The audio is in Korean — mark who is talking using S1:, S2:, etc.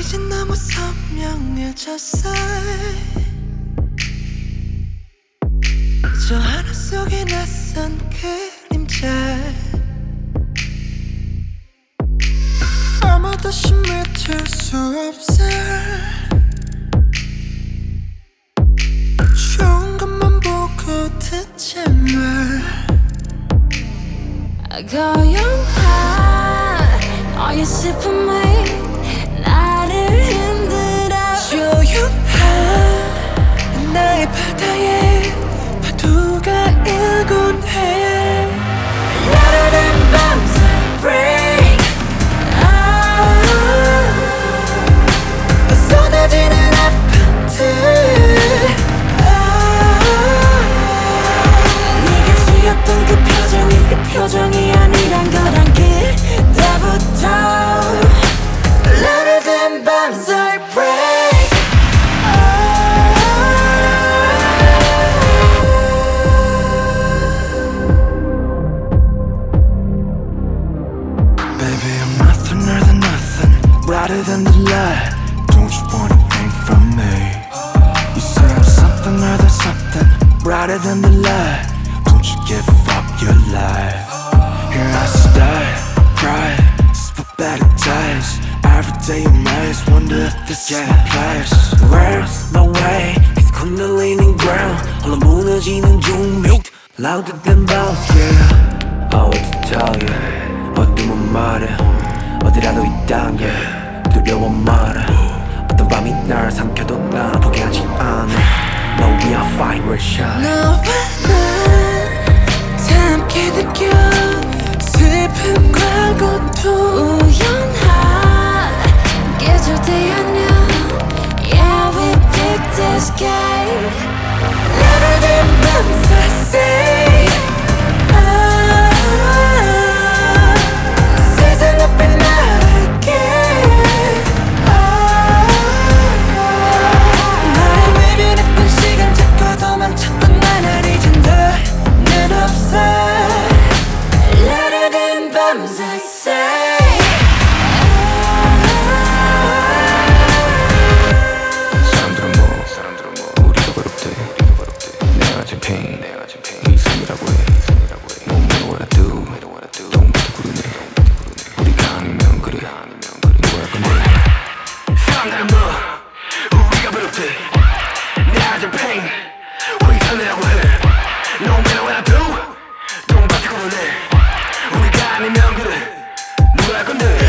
S1: 이젠 너무 선명해졌어. 저 하늘 속에 낯선 그림자. 아무도 심해질 수 없어. 좋은 것만 보고 듣지 마. 고요한 너의 슬픔이 나를 흔들어. 조용한 나의 바다에 파도가 일곤 해. 나르는 밤새 break. 쏟아지는 아픔들. 네가 지었던 그 표정이 그 표정이 아니란 걸 알게 때부터. 나르는 밤새 break. Baby, I'm nothing more than nothing, brighter than the light. Don't you want a thing from me? You say I'm something more than something, brighter than the light. Don't you give up your life? Here I stay, cry, for better days. Every day amazed, wonder if this is my place. Where's my way? It's 흔들리는 ground, 홀로 무너지는 종묘. Louder than bells, yeah. Oh, what to tell you? 어둠은 말해 어디라도 있단 게 두려워 말해. 어떤 밤이 날 삼켜도 난 포기하지 않아. No, we are fine, we're shine. 너와 난 다 함께 느껴 슬픔과 고통. 우연한 계절대 아냐. Yeah, we picked this game. 나르는 밤새 세상 앞에 나르게. 나를 외면했던 시간 잡고 도망쳤던 나를 이젠 더는 없어. 나르는 밤새 사람들은 뭐 우리가 괴롭대. 내가 가진 pain 있음이라고 해. No matter what I do, 처음부터 구르네. 우리가 아니면 그래 뭐야 근데. 사람들은 뭐 우리가 괴롭대. 내가 가진 pain 있음이라고 해. No matter what I do, 처음부터 구르네. 우리가 아니면 그래 뭐야 근데.